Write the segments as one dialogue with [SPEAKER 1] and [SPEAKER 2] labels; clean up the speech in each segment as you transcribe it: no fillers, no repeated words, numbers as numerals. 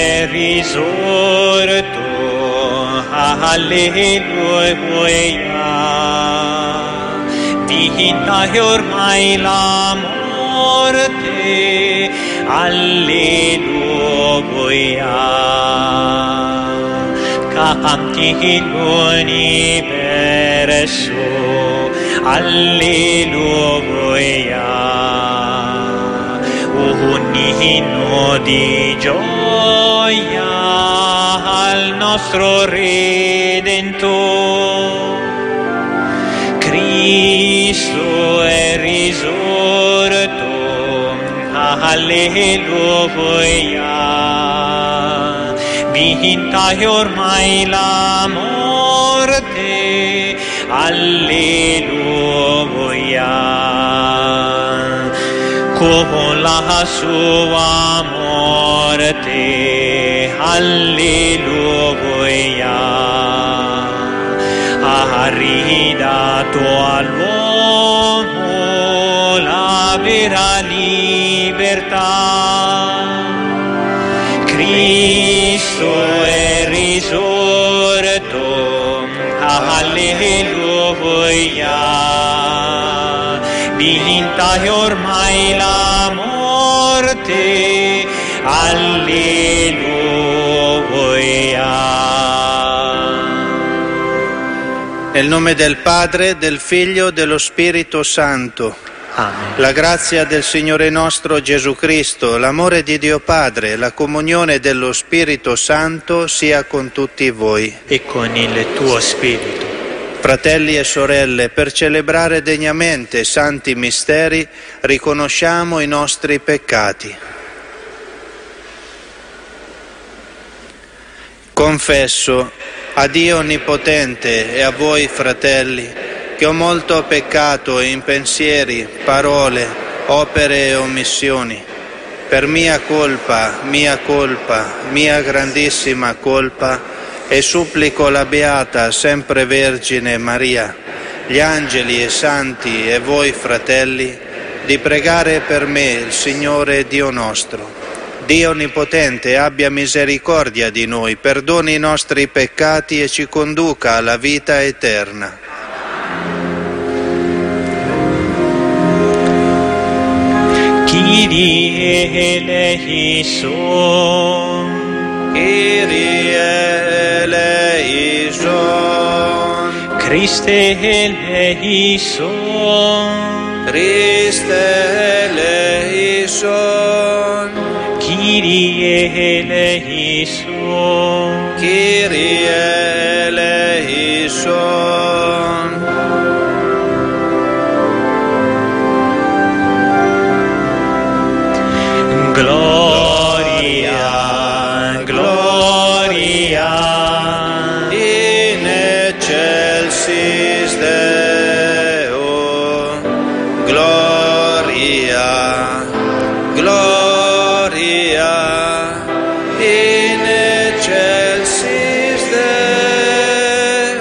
[SPEAKER 1] è risorto, alleluia. Vinta è ormai la morte, alleluia. Canti l'universo, alleluia. Un inno di gioia al nostro Redentore. Cristo è risorto, alleluia. Vinta è ormai la morte, alleluia. Con la sua morte, alleluia, ha ridato all'uomo la vera libertà. Cristo è risorto, alleluia. Vinta è ormai la morte, alleluia.
[SPEAKER 2] Nel nome del Padre, del Figlio e dello Spirito Santo.
[SPEAKER 1] Amen.
[SPEAKER 2] La grazia del Signore nostro Gesù Cristo, l'amore di Dio Padre, la comunione dello Spirito Santo sia con tutti voi.
[SPEAKER 1] E con il tuo spirito.
[SPEAKER 2] Fratelli e sorelle, per celebrare degnamente i santi misteri, riconosciamo i nostri peccati. Confesso a Dio Onnipotente e a voi, fratelli, che ho molto peccato in pensieri, parole, opere e omissioni. Per mia colpa, mia grandissima colpa, e supplico la Beata Sempre Vergine Maria, gli angeli e santi e voi, fratelli, di pregare per me il Signore Dio nostro. Dio Onnipotente abbia misericordia di noi, perdoni i nostri peccati e ci conduca alla vita eterna.
[SPEAKER 1] Kyrie eleison,
[SPEAKER 2] Kyrie eleison,
[SPEAKER 1] Christe eleison,
[SPEAKER 2] Christe eleison,
[SPEAKER 1] Kyrie eleison,
[SPEAKER 2] Kyrie eleison.
[SPEAKER 1] Gloria, gloria,
[SPEAKER 2] In excelsis Deo, gloria, gloria, in excelsis Deo.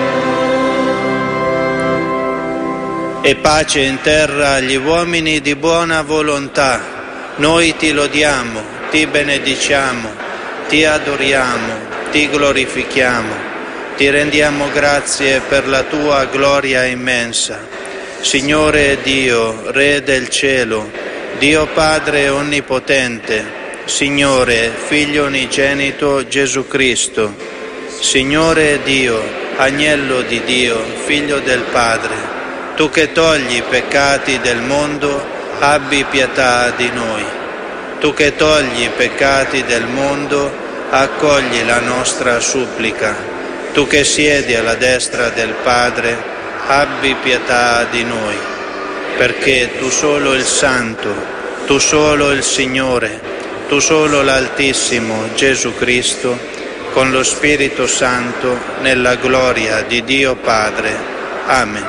[SPEAKER 2] E pace in terra agli uomini di buona volontà. Noi ti lodiamo, ti benediciamo, ti adoriamo, ti glorifichiamo, ti rendiamo grazie per la tua gloria immensa. Signore Dio, Re del cielo, Dio Padre Onnipotente, Signore, Figlio unigenito Gesù Cristo, Signore Dio, Agnello di Dio, Figlio del Padre, tu che togli i peccati del mondo, abbi pietà di noi. Tu che togli i peccati del mondo, accogli la nostra supplica. Tu che siedi alla destra del Padre, abbi pietà di noi. Perché tu solo il Santo, tu solo il Signore, tu solo l'Altissimo Gesù Cristo, con lo Spirito Santo, nella gloria di Dio Padre. Amen.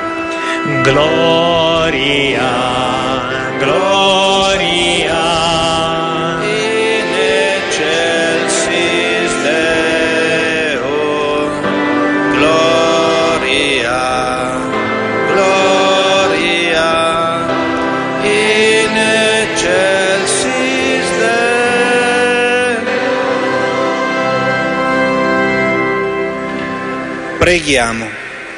[SPEAKER 1] gloria, gloria.
[SPEAKER 2] In excelsis Deo, gloria, gloria. In excelsis Deo. Preghiamo.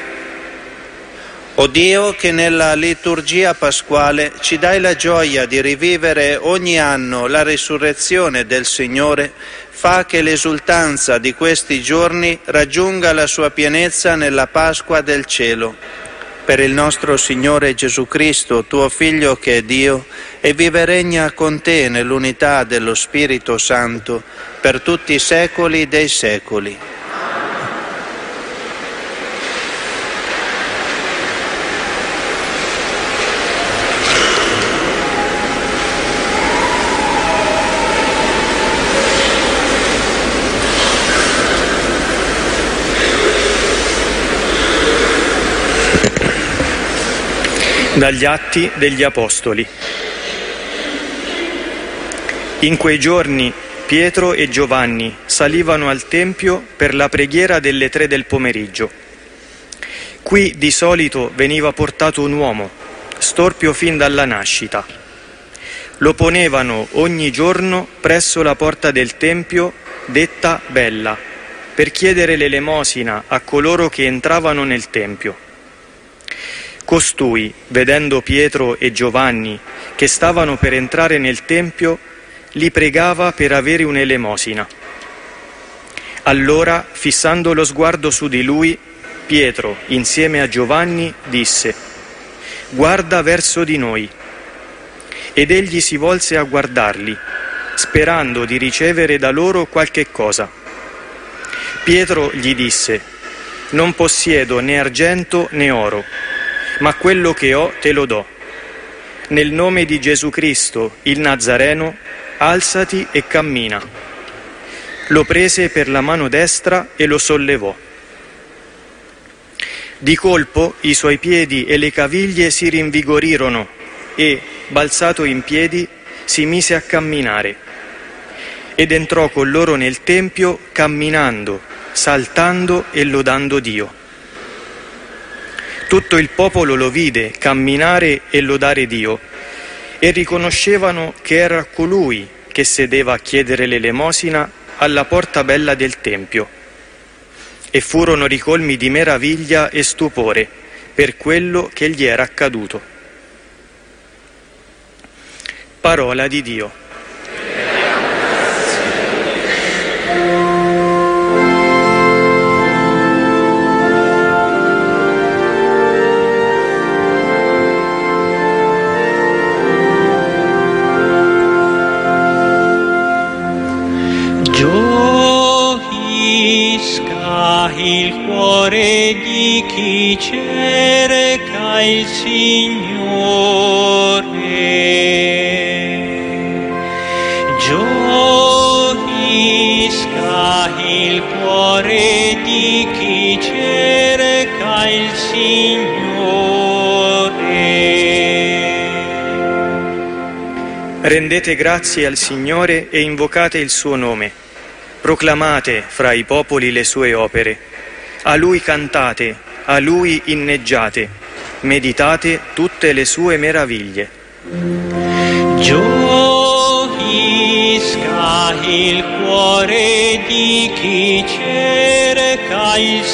[SPEAKER 2] O Dio, che nella liturgia pasquale ci dai la gioia di rivivere ogni anno la risurrezione del Signore, fa che l'esultanza di questi giorni raggiunga la sua pienezza nella Pasqua del cielo. Per il nostro Signore Gesù Cristo, tuo Figlio che è Dio, e vive e regna con te nell'unità dello Spirito Santo, per tutti i secoli dei secoli.
[SPEAKER 3] Dagli Atti degli Apostoli. In quei giorni Pietro e Giovanni salivano al Tempio per la preghiera delle 3 del pomeriggio. Qui di solito veniva portato un uomo, storpio fin dalla nascita. Lo ponevano ogni giorno presso la porta del Tempio, detta Bella, per chiedere l'elemosina a coloro che entravano nel Tempio. Costui, vedendo Pietro e Giovanni che stavano per entrare nel Tempio, li pregava per avere un'elemosina. Allora, fissando lo sguardo su di lui, Pietro, insieme a Giovanni, disse: «Guarda verso di noi». Ed egli si volse a guardarli, sperando di ricevere da loro qualche cosa. Pietro gli disse: «Non possiedo né argento né oro, ma quello che ho te lo do. Nel nome di Gesù Cristo, il Nazareno, alzati e cammina». Lo prese per la mano destra e lo sollevò. Di colpo i suoi piedi e le caviglie si rinvigorirono e, balzato in piedi, si mise a camminare. Ed entrò con loro nel Tempio camminando, saltando e lodando Dio. Tutto il popolo lo vide camminare e lodare Dio e riconoscevano che era colui che sedeva a chiedere l'elemosina alla porta bella del Tempio. E furono ricolmi di meraviglia e stupore per quello che gli era accaduto. Parola di Dio.
[SPEAKER 1] Il cuore di chi cerca il Signore, gioisca il cuore di chi cerca il Signore.
[SPEAKER 3] Rendete grazie al Signore e invocate il suo nome. Proclamate fra i popoli le sue opere. A Lui cantate, a Lui inneggiate, meditate tutte le sue meraviglie.
[SPEAKER 1] Gioisca il cuore di chi cerca il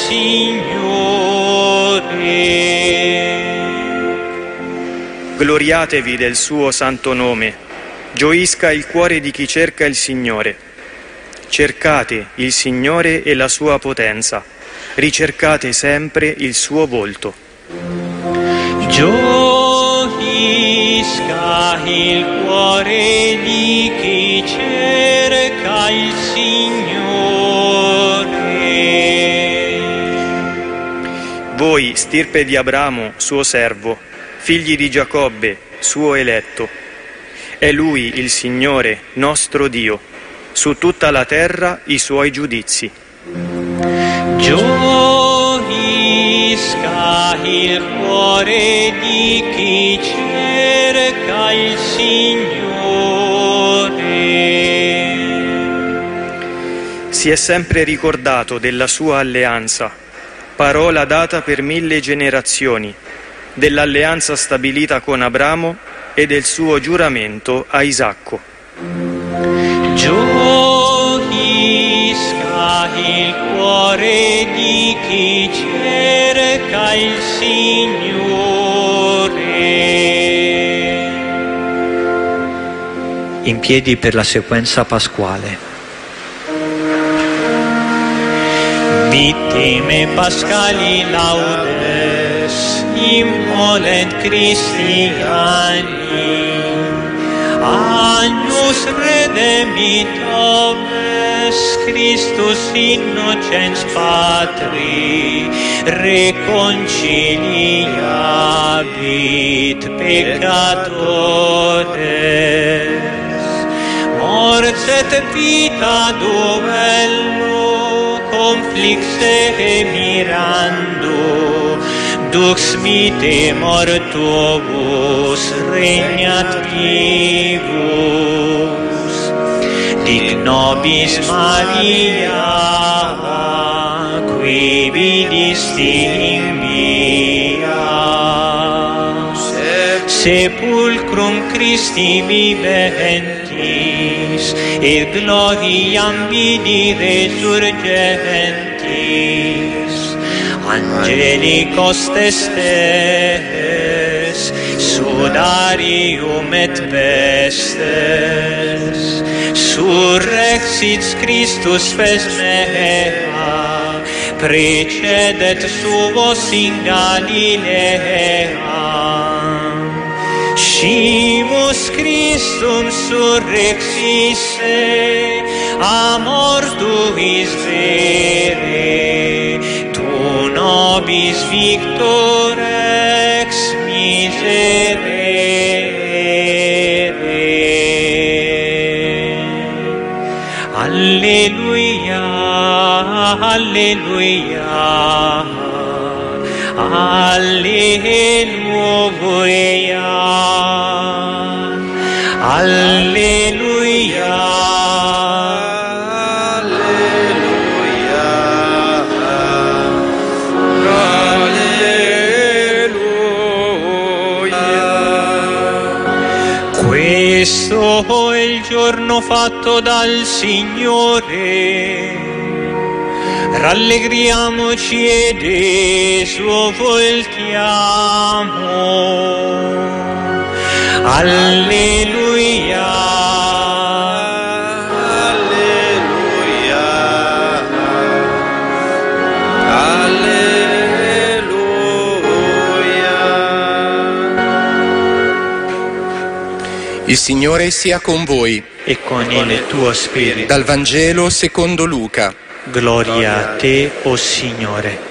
[SPEAKER 1] Signore.
[SPEAKER 3] Gloriatevi del suo santo nome. Gioisca il cuore di chi cerca il Signore. Cercate il Signore e la sua potenza, ricercate sempre il suo volto.
[SPEAKER 1] Gioisca il cuore di chi cerca il Signore.
[SPEAKER 3] Voi, stirpe di Abramo, suo servo, figli di Giacobbe, suo eletto. È Lui il Signore, nostro Dio. Su tutta la terra i suoi giudizi.
[SPEAKER 1] Gioisca il cuore di chi cerca il Signore.
[SPEAKER 3] Si è sempre ricordato della sua alleanza, parola data per 1000 generazioni, dell'alleanza stabilita con Abramo e del suo giuramento a Isacco.
[SPEAKER 1] Gioisca il cuore di chi cerca il Signore.
[SPEAKER 4] In piedi per la sequenza pasquale.
[SPEAKER 1] Vittime pascali laudes, immolent Christiani, Agnus redemptores, Christus innocens Patri, reconciliabit peccatores, morts et vita duello, conflixe mirando, dux vitae mortuobus regnat vivus, dic nobis Maria, qui vidisti in via, sepulcrum Christi viventis, et gloriam vidi resurgentis, angelicos testes, sudarium et vestes, surrexit Christus fes mea, precedet suos in Galilea, scimus Christum surrexisse, a mortuis vere, tu nobis victor ex miserere. Alleluia, alleluia, alleluia, alleluia, alleluia. Questo è il giorno fatto dal Signore, rallegriamoci ed esultiamo. Alleluia,
[SPEAKER 2] alleluia, alleluia.
[SPEAKER 5] Il Signore sia con voi.
[SPEAKER 4] E con il tuo spirito.
[SPEAKER 5] Dal Vangelo secondo Luca.
[SPEAKER 4] Gloria a te, o Signore.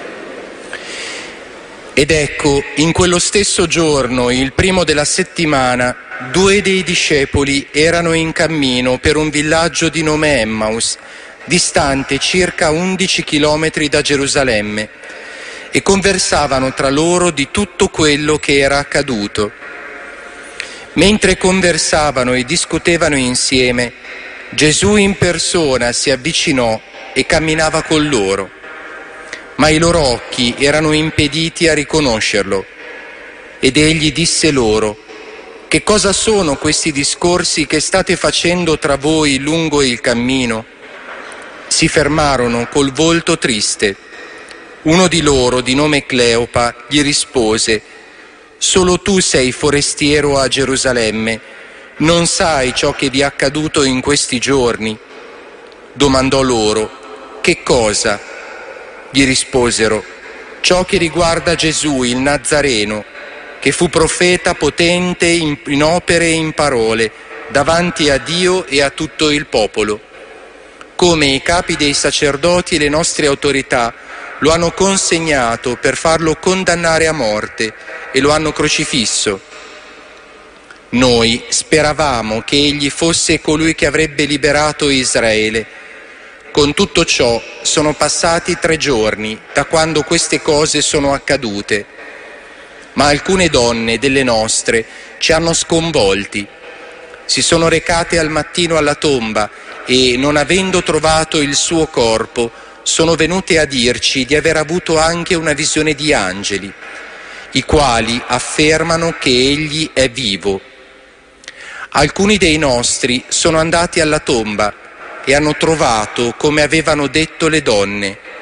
[SPEAKER 5] Ed ecco, in quello stesso giorno, il primo della settimana, 2 dei discepoli erano in cammino per un villaggio di nome Emmaus, distante circa 11 chilometri da Gerusalemme, e conversavano tra loro di tutto quello che era accaduto. Mentre conversavano e discutevano insieme, Gesù in persona si avvicinò e camminava con loro, ma i loro occhi erano impediti a riconoscerlo. Ed egli disse loro: «Che cosa sono questi discorsi che state facendo tra voi lungo il cammino?» Si fermarono col volto triste. Uno di loro, di nome Cleopa, gli rispose: «Solo tu sei forestiero a Gerusalemme, non sai ciò che vi è accaduto in questi giorni?» Domandò loro: «Che cosa?» Gli risposero: «Ciò che riguarda Gesù il Nazareno, che fu profeta potente in opere e in parole, davanti a Dio e a tutto il popolo. Come i capi dei sacerdoti e le nostre autorità lo hanno consegnato per farlo condannare a morte e lo hanno crocifisso. Noi speravamo che egli fosse colui che avrebbe liberato Israele. Con tutto ciò sono passati 3 giorni da quando queste cose sono accadute, ma alcune donne delle nostre ci hanno sconvolti. Si sono recate al mattino alla tomba e, non avendo trovato il suo corpo, sono venute a dirci di aver avuto anche una visione di angeli, i quali affermano che egli è vivo. Alcuni dei nostri sono andati alla tomba e hanno trovato come avevano detto le donne,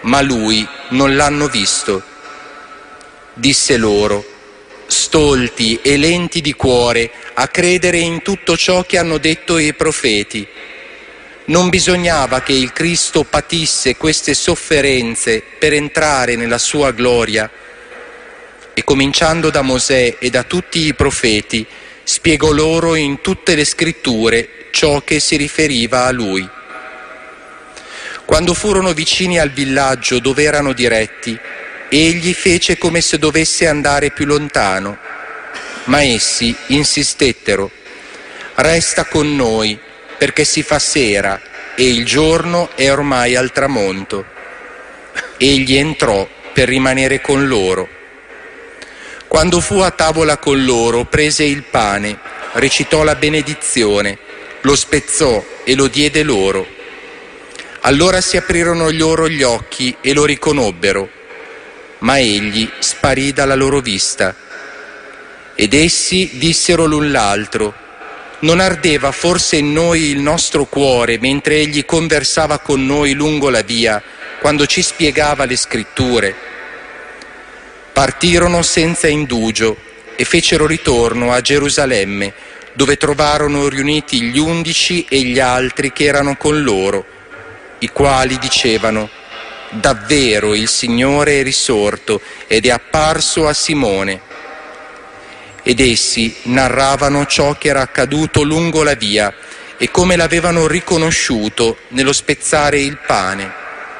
[SPEAKER 5] ma lui non l'hanno visto. Disse loro: stolti e lenti di cuore a credere in tutto ciò che hanno detto i profeti. Non bisognava che il Cristo patisse queste sofferenze per entrare nella sua gloria? E cominciando da Mosè e da tutti i profeti, spiegò loro in tutte le scritture ciò che si riferiva a lui. Quando furono vicini al villaggio dove erano diretti, egli fece come se dovesse andare più lontano, ma essi insistettero: resta con noi, perché si fa sera e il giorno è ormai al tramonto. Egli entrò per rimanere con loro. Quando fu a tavola con loro, prese il pane, recitò la benedizione, lo spezzò e lo diede loro. Allora si aprirono loro gli occhi e lo riconobbero, ma egli sparì dalla loro vista. Ed essi dissero l'un l'altro: non ardeva forse in noi il nostro cuore mentre egli conversava con noi lungo la via, quando ci spiegava le scritture? Partirono senza indugio e fecero ritorno a Gerusalemme, dove trovarono riuniti gli 11 e gli altri che erano con loro, i quali dicevano: davvero il Signore è risorto ed è apparso a Simone. Ed essi narravano ciò che era accaduto lungo la via e come l'avevano riconosciuto nello spezzare il pane.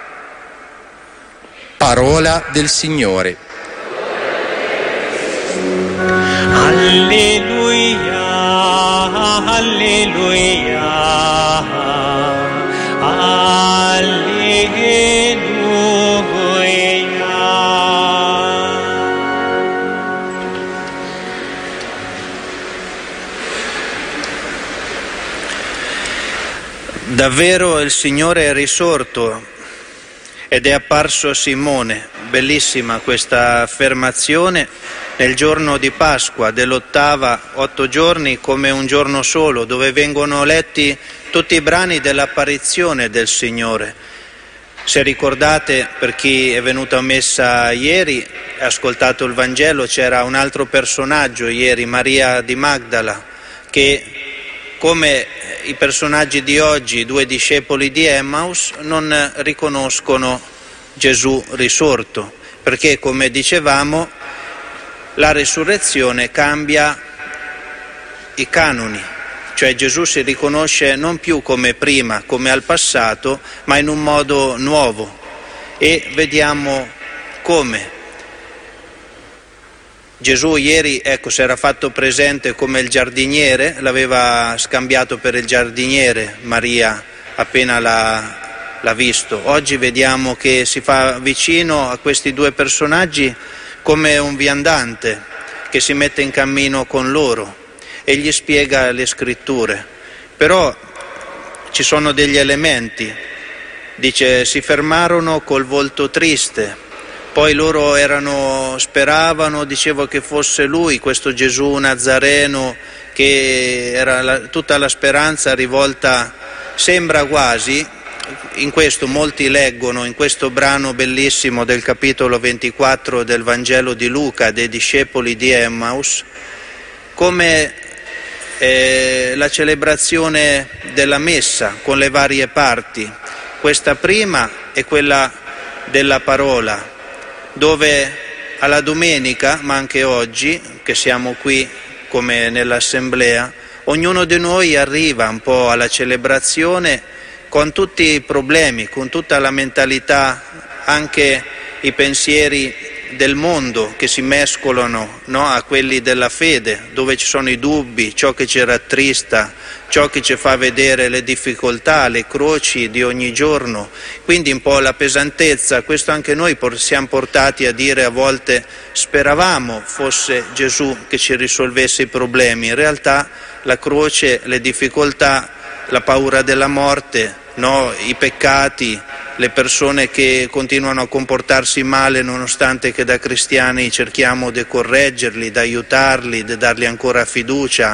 [SPEAKER 5] Parola del Signore.
[SPEAKER 1] Alleluia, alleluia,
[SPEAKER 2] Davvero il Signore è risorto ed è apparso a Simone. Bellissima questa affermazione nel giorno di Pasqua dell'8ª, 8 giorni come un giorno solo, dove vengono letti tutti i brani dell'apparizione del Signore. Se ricordate, per chi è venuto a messa ieri e ha ascoltato il Vangelo, c'era un altro personaggio ieri, Maria di Magdala, che come i personaggi di oggi, i 2 discepoli di Emmaus, non riconoscono Gesù risorto, perché, come dicevamo, la risurrezione cambia i canoni, cioè Gesù si riconosce non più come prima, come al passato, ma in un modo nuovo. E vediamo come. Gesù ieri, si era fatto presente come il giardiniere, l'aveva scambiato per il giardiniere Maria appena l'ha visto. Oggi vediamo che si fa vicino a questi 2 personaggi come un viandante che si mette in cammino con loro e gli spiega le scritture. Però ci sono degli elementi. Dice: si fermarono col volto triste. Poi loro speravano, dicevo, che fosse lui, questo Gesù Nazareno, che era tutta la speranza rivolta, sembra quasi, in questo molti leggono, in questo brano bellissimo del capitolo 24 del Vangelo di Luca, dei discepoli di Emmaus, come la celebrazione della messa con le varie parti, questa prima e quella della parola, dove alla domenica, ma anche oggi, che siamo qui come nell'assemblea, ognuno di noi arriva un po' alla celebrazione con tutti i problemi, con tutta la mentalità, anche i pensieri del mondo che si mescolano, no, a quelli della fede, dove ci sono i dubbi, ciò che ci rattrista, ciò che ci fa vedere le difficoltà, le croci di ogni giorno, quindi un po' la pesantezza. Questo anche noi siamo portati a dire a volte: speravamo fosse Gesù che ci risolvesse i problemi. In realtà la croce, le difficoltà, la paura della morte, no, i peccati, le persone che continuano a comportarsi male nonostante che da cristiani cerchiamo di correggerli, di aiutarli, di dargli ancora fiducia,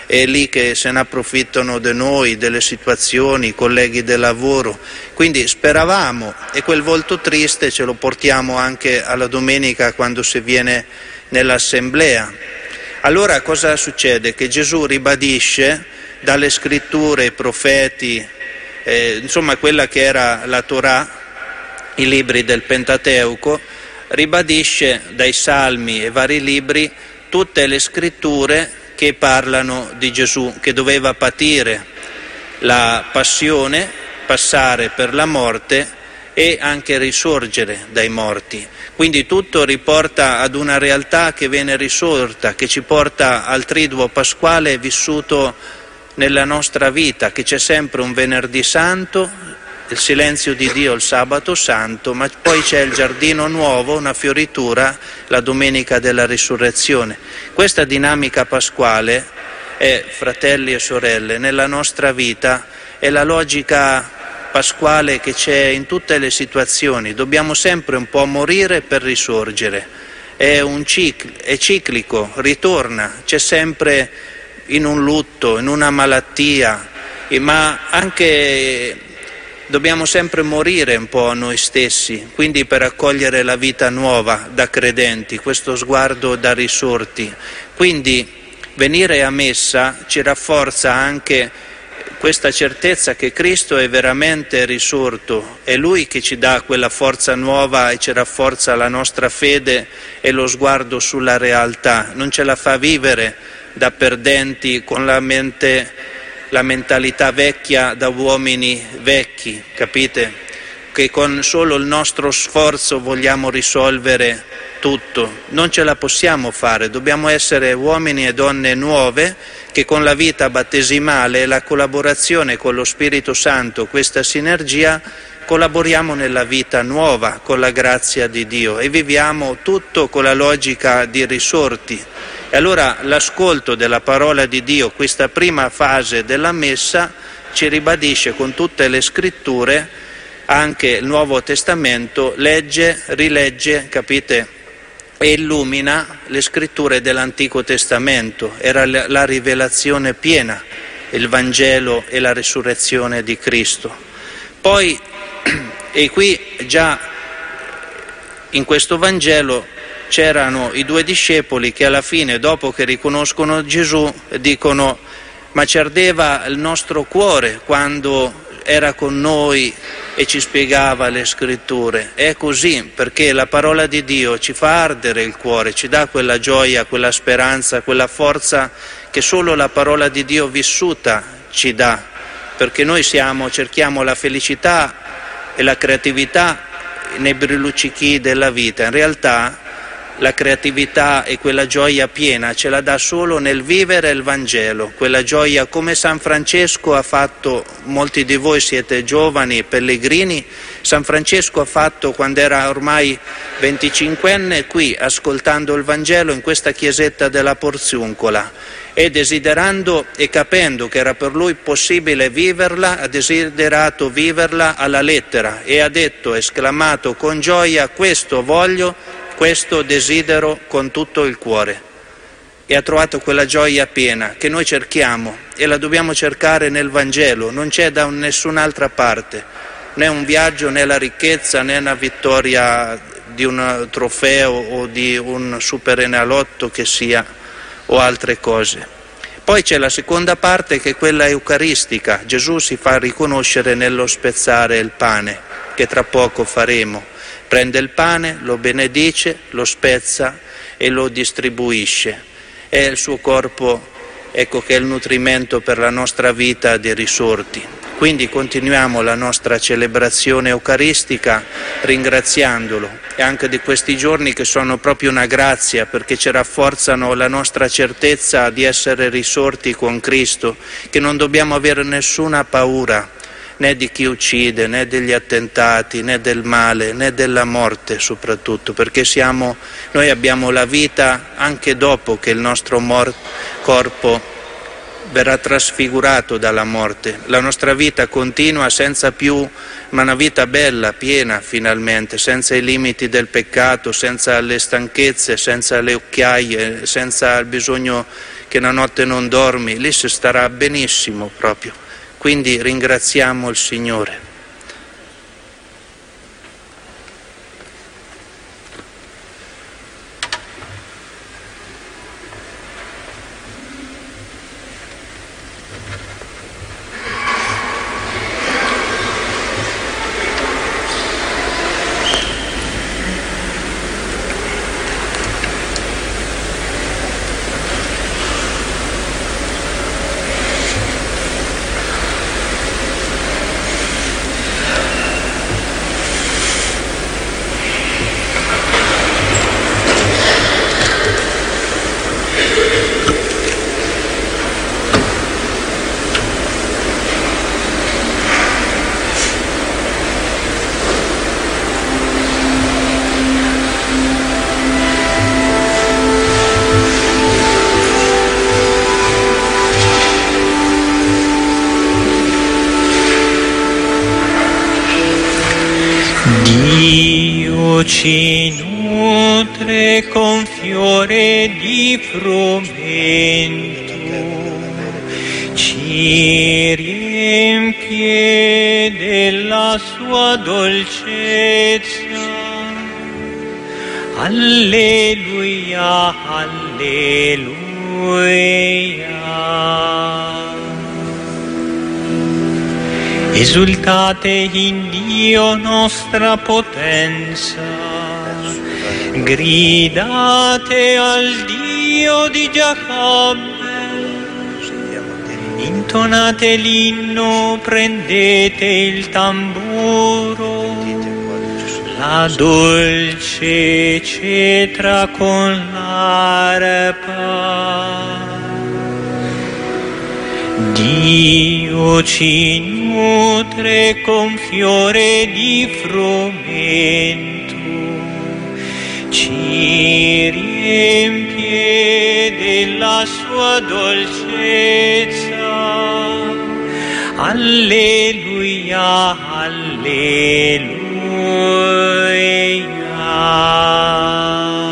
[SPEAKER 2] è lì che se ne approfittano di noi, delle situazioni, colleghi del lavoro. Quindi speravamo, e quel volto triste ce lo portiamo anche alla domenica quando si viene nell'assemblea. Allora cosa succede? Che Gesù ribadisce dalle scritture, i profeti, insomma quella che era la Torah, i libri del Pentateuco, ribadisce dai Salmi e vari libri tutte le scritture che parlano di Gesù, che doveva patire la passione, passare per la morte e anche risorgere dai morti. Quindi tutto riporta ad una realtà che viene risorta, che ci porta al triduo pasquale vissuto nella nostra vita, che c'è sempre un venerdì santo, il silenzio di Dio il sabato santo, ma poi c'è il giardino nuovo, una fioritura, la domenica della risurrezione. Questa dinamica pasquale è, fratelli e sorelle, nella nostra vita è la logica pasquale che c'è in tutte le situazioni. Dobbiamo sempre un po' morire per risorgere. È ciclico, ritorna, c'è sempre in un lutto, in una malattia, ma anche dobbiamo sempre morire un po' a noi stessi, quindi per accogliere la vita nuova da credenti, questo sguardo da risorti. Quindi venire a messa ci rafforza anche questa certezza che Cristo è veramente risorto, è Lui che ci dà quella forza nuova e ci rafforza la nostra fede e lo sguardo sulla realtà, non ce la fa vivere da perdenti con la mentalità vecchia da uomini vecchi, capite? Che con solo il nostro sforzo vogliamo risolvere tutto. Non ce la possiamo fare, dobbiamo essere uomini e donne nuove che con la vita battesimale e la collaborazione con lo Spirito Santo, questa sinergia, collaboriamo nella vita nuova con la grazia di Dio e viviamo tutto con la logica di risorti. E allora l'ascolto della parola di Dio, questa prima fase della messa, ci ribadisce con tutte le scritture, anche il Nuovo Testamento, legge, rilegge, capite, e illumina le scritture dell'Antico Testamento. Era la rivelazione piena, il Vangelo e la risurrezione di Cristo. Poi, e qui già in questo Vangelo, c'erano i 2 discepoli che alla fine, dopo che riconoscono Gesù, dicono: ma ci ardeva il nostro cuore quando era con noi e ci spiegava le scritture. È così, perché la parola di Dio ci fa ardere il cuore, ci dà quella gioia, quella speranza, quella forza che solo la parola di Dio vissuta ci dà, perché noi cerchiamo la felicità e la creatività nei brilluccichi della vita. In realtà la creatività e quella gioia piena ce la dà solo nel vivere il Vangelo, quella gioia come San Francesco ha fatto. Molti di voi siete giovani, pellegrini. San Francesco ha fatto quando era ormai 25enne qui, ascoltando il Vangelo in questa chiesetta della Porziuncola, e desiderando e capendo che era per lui possibile viverla, ha desiderato viverla alla lettera e ha detto, esclamato con gioia: questo voglio, questo desidero con tutto il cuore. E ha trovato quella gioia piena che noi cerchiamo e la dobbiamo cercare nel Vangelo, non c'è da nessun'altra parte, né un viaggio, né la ricchezza, né una vittoria di un trofeo o di un superenalotto che sia, o altre cose. Poi c'è la seconda parte, che è quella eucaristica. Gesù si fa riconoscere nello spezzare il pane, che tra poco faremo. Prende il pane, lo benedice, lo spezza e lo distribuisce. È il suo corpo, ecco, che è il nutrimento per la nostra vita di risorti. Quindi continuiamo la nostra celebrazione eucaristica ringraziandolo, e anche di questi giorni che sono proprio una grazia, perché ci rafforzano la nostra certezza di essere risorti con Cristo, che non dobbiamo avere nessuna paura, né di chi uccide, né degli attentati, né del male, né della morte soprattutto, perché noi abbiamo la vita anche dopo che il nostro corpo verrà trasfigurato dalla morte. La nostra vita continua senza più, ma una vita bella, piena finalmente, senza i limiti del peccato, senza le stanchezze, senza le occhiaie, senza il bisogno che la notte non dormi, lì si starà benissimo proprio. Quindi ringraziamo il Signore.
[SPEAKER 1] Dio ci nutre con fiore di frumento, ci riempie della sua dolcezza. Alleluia, alleluia. Esultate in Dio nostra potenza, gridate al Dio di Giacobbe, intonate l'inno, prendete il tamburo, la dolce cetra con l'arpa. Dio ci nutre con fiore di frumento, ci riempie della sua dolcezza. Alleluia, alleluia.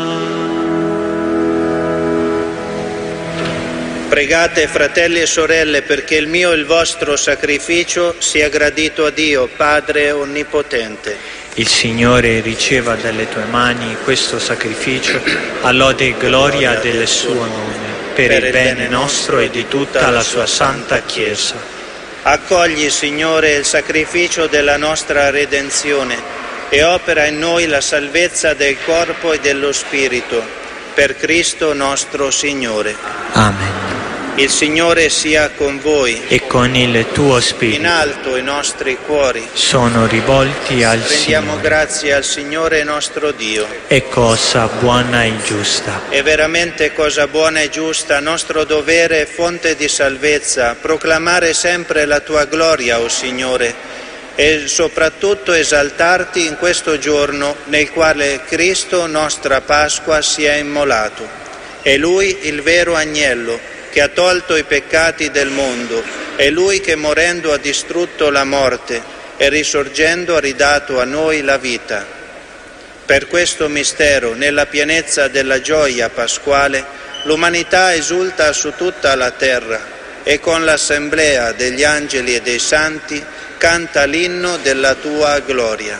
[SPEAKER 2] Pregate, fratelli e sorelle, perché il mio e il vostro sacrificio sia gradito a Dio, Padre Onnipotente.
[SPEAKER 4] Il Signore riceva dalle tue mani questo sacrificio a lode e gloria del suo nome, per il bene nostro e di tutta la sua santa Chiesa.
[SPEAKER 2] Accogli, Signore, il sacrificio della nostra redenzione e opera in noi la salvezza del corpo e dello spirito, per Cristo nostro Signore.
[SPEAKER 4] Amen.
[SPEAKER 2] Il Signore sia con voi.
[SPEAKER 4] E con il tuo spirito.
[SPEAKER 2] In alto i nostri cuori
[SPEAKER 4] Sono rivolti al
[SPEAKER 2] rendiamo
[SPEAKER 4] Signore.
[SPEAKER 2] grazie al Signore nostro Dio.
[SPEAKER 4] È cosa buona e giusta.
[SPEAKER 2] È veramente cosa buona e giusta, nostro dovere e fonte di salvezza, proclamare sempre la tua gloria, o Signore, e soprattutto esaltarti in questo giorno nel quale Cristo, nostra Pasqua, si è immolato. È Lui il vero agnello che ha tolto i peccati del mondo, è Lui che morendo ha distrutto la morte e risorgendo ha ridato a noi la vita. Per questo mistero, nella pienezza della gioia pasquale, l'umanità esulta su tutta la terra e con l'assemblea degli angeli e dei santi canta l'inno della tua gloria.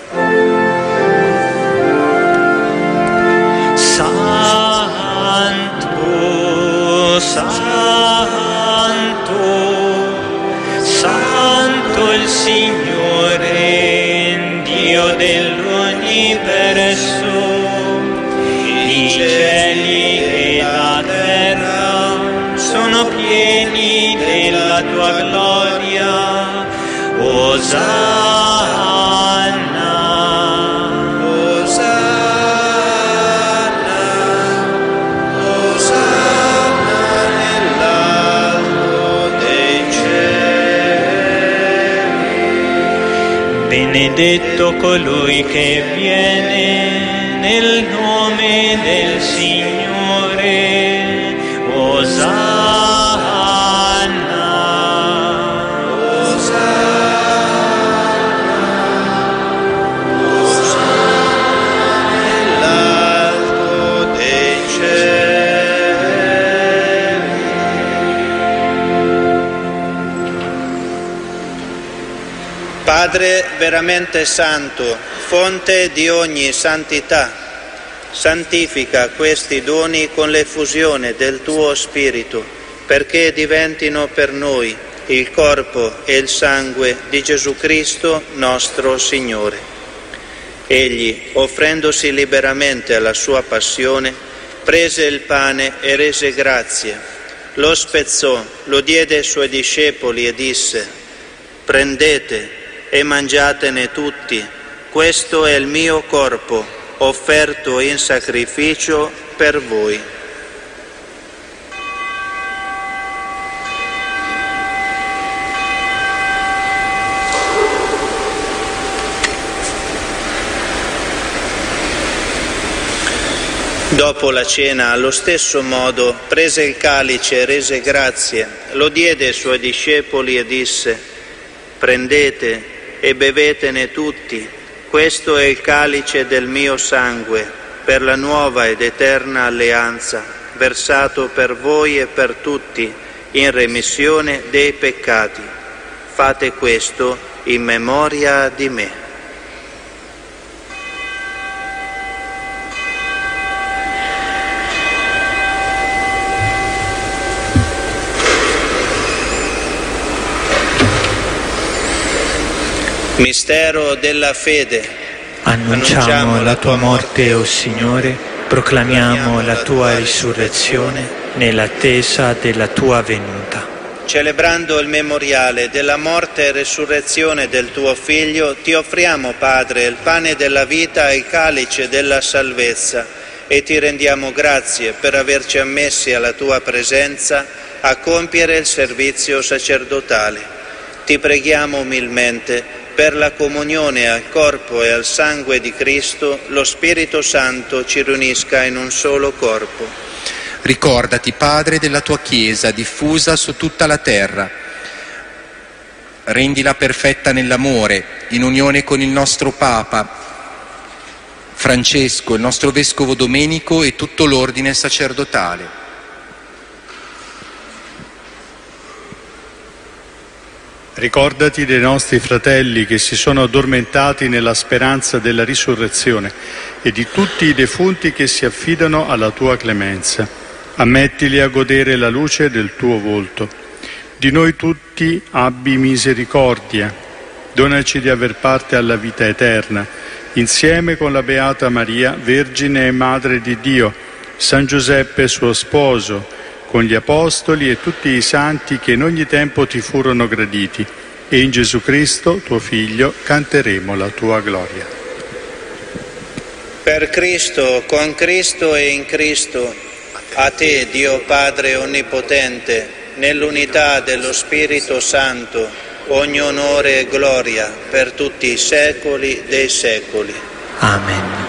[SPEAKER 1] Santo, Santo il Signore, Dio dell'universo, i cieli e la terra sono pieni della tua gloria. Osanna, Osanna, Osanna nell'alto dei cieli. Benedetto colui che viene nel nome del Signore. Osanna, Osanna, Osanna nell'alto dei cieli.
[SPEAKER 2] Padre veramente santo, fonte di ogni santità, santifica questi doni con l'effusione del tuo Spirito, perché diventino per noi il corpo e il sangue di Gesù Cristo nostro Signore. Egli, offrendosi liberamente alla sua passione, prese il pane e rese grazie, lo spezzò, lo diede ai suoi discepoli e disse: «Prendete e mangiatene tutti, questo è il mio corpo, offerto in sacrificio per voi». Dopo la cena, allo stesso modo, prese il calice e rese grazie, lo diede ai suoi discepoli e disse: «Prendete e bevetene tutti, questo è il calice del mio sangue, per la nuova ed eterna alleanza, versato per voi e per tutti, in remissione dei peccati. Fate questo in memoria di me». Mistero della fede.
[SPEAKER 4] Annunciamo la tua morte, o Signore, proclamiamo la tua risurrezione nell'attesa della tua venuta.
[SPEAKER 2] Celebrando il memoriale della morte e resurrezione del tuo Figlio, ti offriamo, Padre, il pane della vita e il calice della salvezza, e ti rendiamo grazie per averci ammessi alla tua presenza a compiere il servizio sacerdotale. Ti preghiamo umilmente per la comunione al corpo e al sangue di Cristo, lo Spirito Santo ci riunisca in un solo corpo.
[SPEAKER 5] Ricordati, Padre, della tua Chiesa diffusa su tutta la terra. Rendila perfetta nell'amore, in unione con il nostro Papa Francesco, il nostro Vescovo Domenico e tutto l'ordine sacerdotale.
[SPEAKER 6] Ricordati dei nostri fratelli che si sono addormentati nella speranza della risurrezione e di tutti i defunti che si affidano alla tua clemenza. Ammettili a godere la luce del tuo volto. Di noi tutti abbi misericordia. Donaci di aver parte alla vita eterna, insieme con la Beata Maria, Vergine e Madre di Dio, San Giuseppe suo sposo, con gli Apostoli e tutti i santi che in ogni tempo ti furono graditi, e in Gesù Cristo, tuo Figlio, canteremo la tua gloria.
[SPEAKER 2] Per Cristo, con Cristo e in Cristo, a te, Dio Padre Onnipotente, nell'unità dello Spirito Santo, ogni onore e gloria per tutti i secoli dei secoli.
[SPEAKER 4] Amen.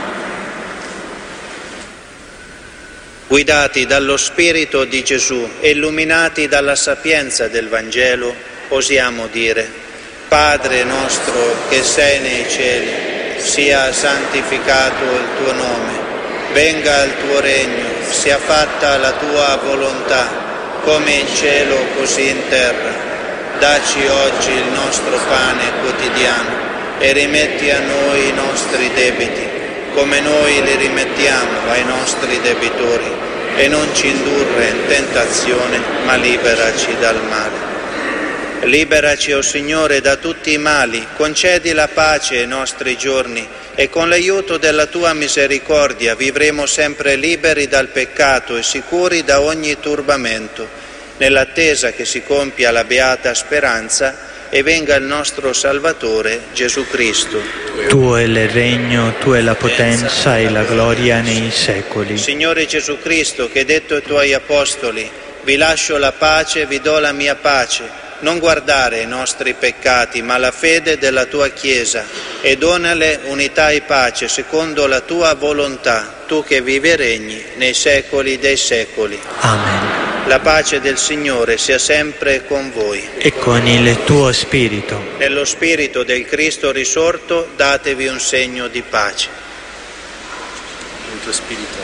[SPEAKER 2] Guidati dallo Spirito di Gesù e illuminati dalla sapienza del Vangelo, osiamo dire: Padre nostro che sei nei cieli, sia santificato il tuo nome, venga il tuo regno, sia fatta la tua volontà, come in cielo così in terra. Dacci oggi il nostro pane quotidiano e rimetti a noi i nostri debiti, come noi li rimettiamo ai nostri debitori, e non ci indurre in tentazione, ma liberaci dal male. Liberaci, o Signore, da tutti i mali, concedi la pace ai nostri giorni, e con l'aiuto della tua misericordia vivremo sempre liberi dal peccato e sicuri da ogni turbamento, nell'attesa che si compia la beata speranza e venga il nostro Salvatore Gesù Cristo.
[SPEAKER 4] Tuo è il regno, tua è la potenza e la gloria nei secoli.
[SPEAKER 2] Signore Gesù Cristo, che hai detto ai tuoi apostoli: vi lascio la pace, vi do la mia pace, non guardare i nostri peccati, ma la fede della tua Chiesa, e donale unità e pace secondo la tua volontà, tu che vivi e regni nei secoli dei secoli.
[SPEAKER 4] Amen.
[SPEAKER 2] La pace del Signore sia sempre con voi.
[SPEAKER 4] E con il tuo spirito.
[SPEAKER 2] Nello spirito del Cristo risorto datevi un segno di pace.
[SPEAKER 6] Il tuo spirito.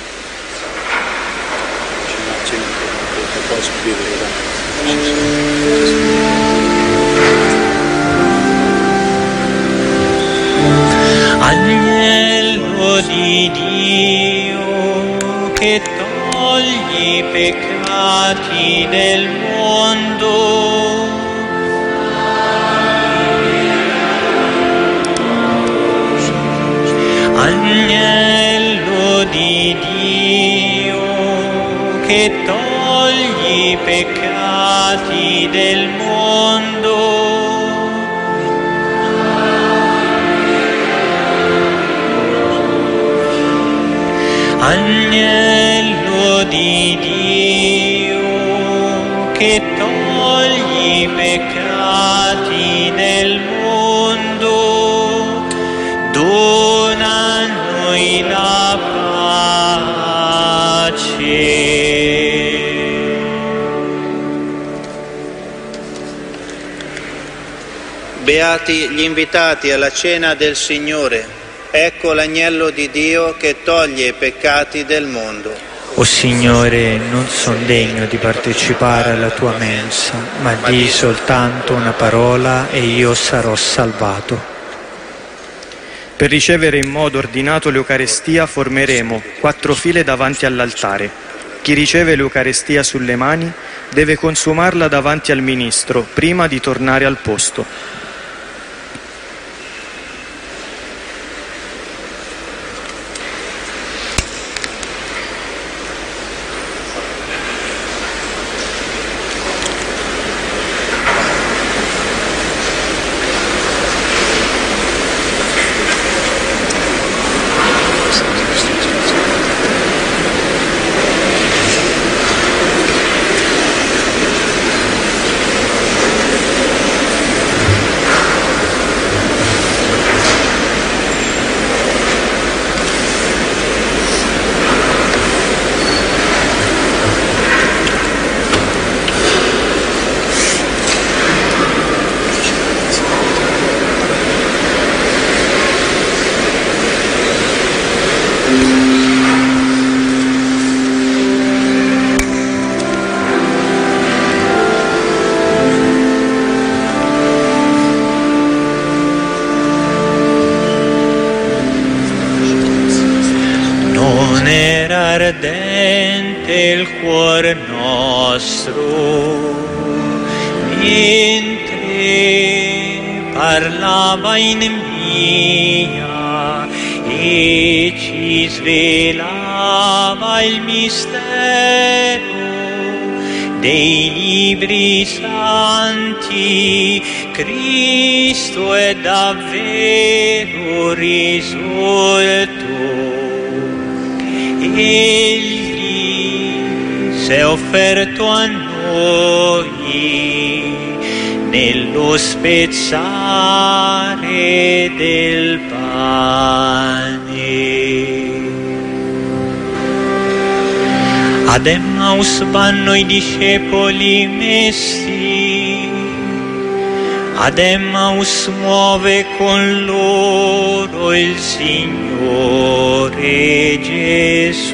[SPEAKER 6] C'è il tuo spirito.
[SPEAKER 4] Agnello di Dio che togli i peccati del mondo, Agnello di Dio che togli i peccati del mondo, Agnello di Dio che togli i peccati del mondo, dona a noi la pace.
[SPEAKER 2] Beati gli invitati alla cena del Signore. Ecco l'agnello di Dio che toglie i peccati del mondo.
[SPEAKER 4] O Signore, non son degno di partecipare alla tua mensa, ma di soltanto una parola e io sarò salvato.
[SPEAKER 3] Per ricevere in modo ordinato l'Eucarestia formeremo 4 file davanti all'altare. Chi riceve l'Eucarestia sulle mani deve consumarla davanti al ministro prima di tornare al posto. Ardente il cuore nostro, mentre parlava in via e ci svelava il mistero dei libri santi. Cristo è davvero risorto. Egli s'è offerto a noi nello spezzare del pane. Ad Emmaus vanno i discepoli messi, ad Emmaus muove con loro il Signore Gesù.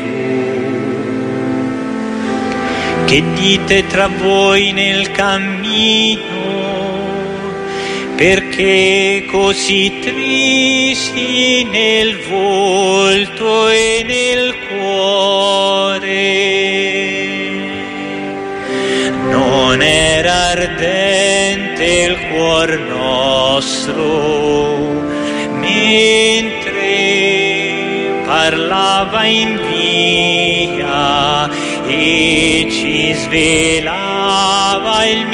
[SPEAKER 3] Che dite tra voi nel cammino? Perché così tristi nel volto e nel cuore? Non era ardente il cuor nostro mentre parlava in via e ci svelava il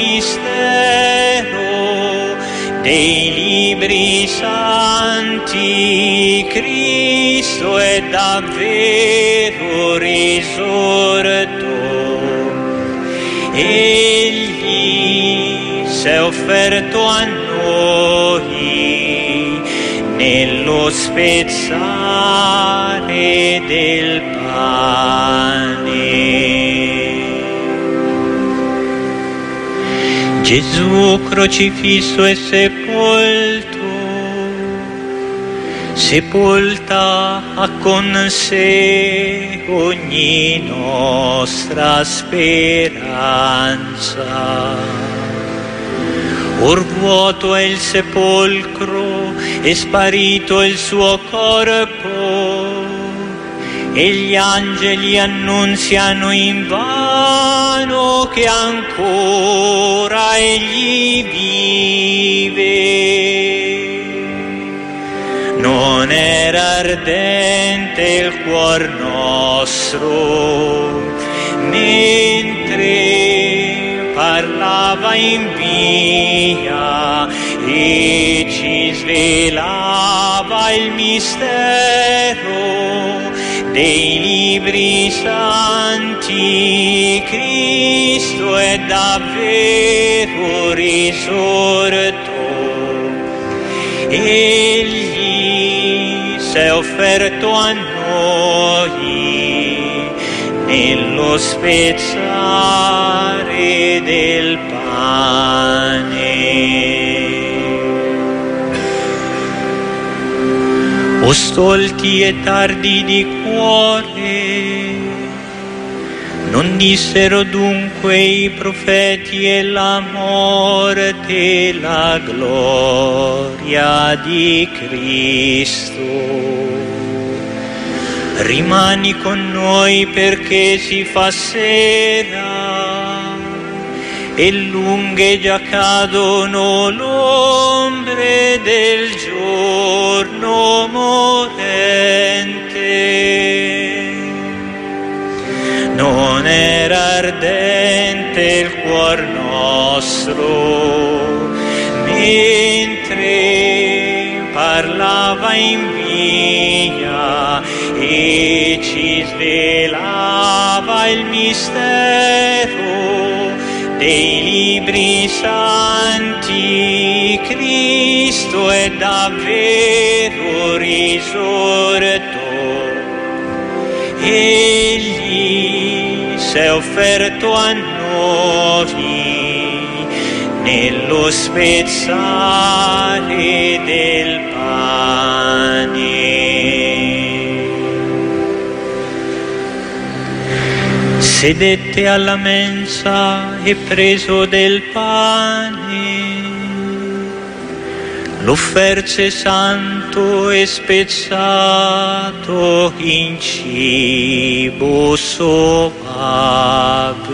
[SPEAKER 3] mistero dei libri santi. Cristo è davvero risorto. Egli s'è offerto a noi nello spezzare del pane. Gesù crocifisso e sepolta ha con sé ogni nostra speranza. Or vuoto è il sepolcro
[SPEAKER 4] è sparito il suo corpo e gli angeli annunziano invano che ancora egli vive. Non era ardente il cuor nostro mentre parlava in via e ci svelava il mistero dei libri santi. Cristo è davvero risorto, egli si è offerto a noi nello spezzare del pane. O stolti e tardi di cuore, non dissero dunque i profeti e la morte la gloria di Cristo? Rimani con noi perché si fa sera e lunghe già cadono l'ombre del giorno morente. Non era ardente il cuor nostro mentre parlava in via e ci svelava il mistero dei libri santi. Cristo è davvero risorto, egli si è offerto a noi nello spezzare del pane. Sedette alla mensa e preso del pane, l'offerse santo e spezzato in cibo soave.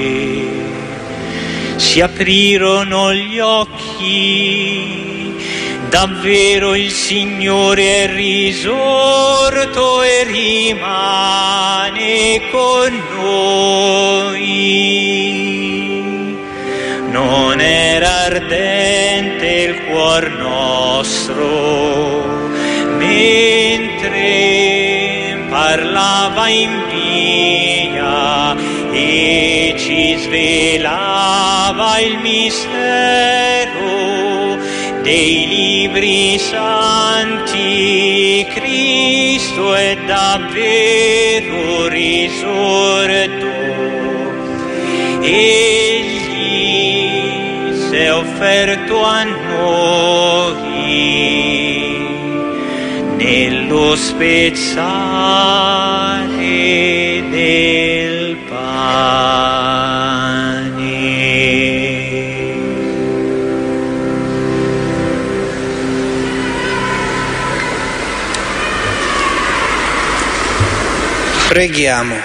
[SPEAKER 4] Si aprirono gli occhi, davvero il Signore è risorto e rimane con noi. Non era ardente il cuor nostro mentre parlava in via e ci svelava il mistero dei libri santi. Cristo è davvero risorto, egli si è offerto a noi nello spezzare del pane.
[SPEAKER 2] Preghiamo.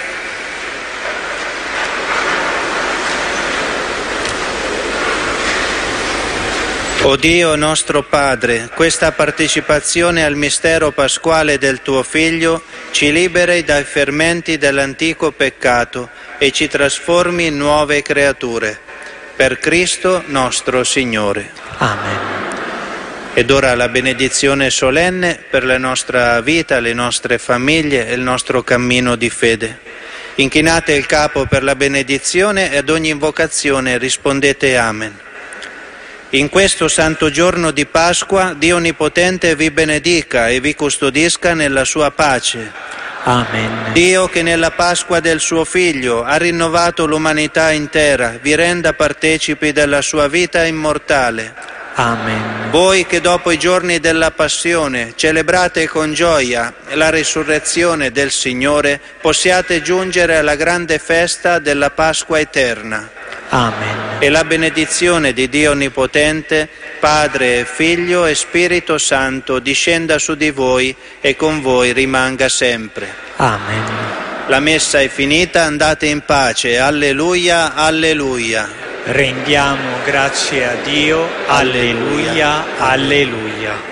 [SPEAKER 2] O Dio nostro Padre, questa partecipazione al mistero pasquale del tuo Figlio ci liberi dai fermenti dell'antico peccato e ci trasformi in nuove creature. Per Cristo nostro Signore.
[SPEAKER 4] Amen.
[SPEAKER 2] Ed ora la benedizione solenne per la nostra vita, le nostre famiglie e il nostro cammino di fede. Inchinate il capo per la benedizione e ad ogni invocazione rispondete Amen. In questo santo giorno di Pasqua, Dio Onnipotente vi benedica e vi custodisca nella sua pace.
[SPEAKER 4] Amen.
[SPEAKER 2] Dio che nella Pasqua del suo Figlio ha rinnovato l'umanità intera, vi renda partecipi della sua vita immortale.
[SPEAKER 4] Amen.
[SPEAKER 2] Voi che dopo i giorni della Passione celebrate con gioia la risurrezione del Signore, possiate giungere alla grande festa della Pasqua eterna.
[SPEAKER 4] Amen.
[SPEAKER 2] E la benedizione di Dio Onnipotente, Padre, Figlio e Spirito Santo, discenda su di voi e con voi rimanga sempre.
[SPEAKER 4] Amen.
[SPEAKER 2] La messa è finita, andate in pace. Alleluia, alleluia.
[SPEAKER 4] Rendiamo grazie a Dio. Alleluia, alleluia.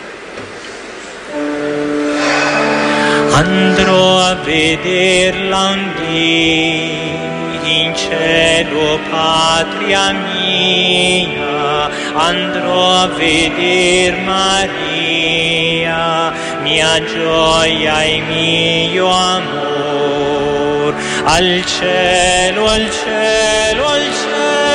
[SPEAKER 4] Andrò a vederla un dì in cielo, patria mia, andrò a veder Maria, mia gioia e mio amor, al cielo, al cielo, al cielo.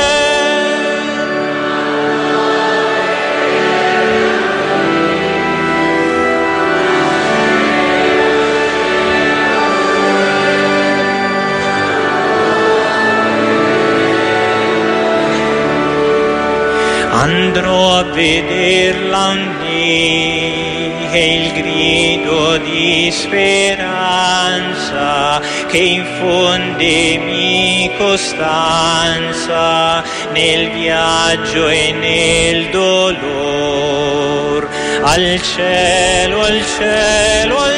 [SPEAKER 4] Andrò a vederla un dì e il grido di speranza che infondemi costanza nel viaggio e nel dolor. Al cielo, al cielo, al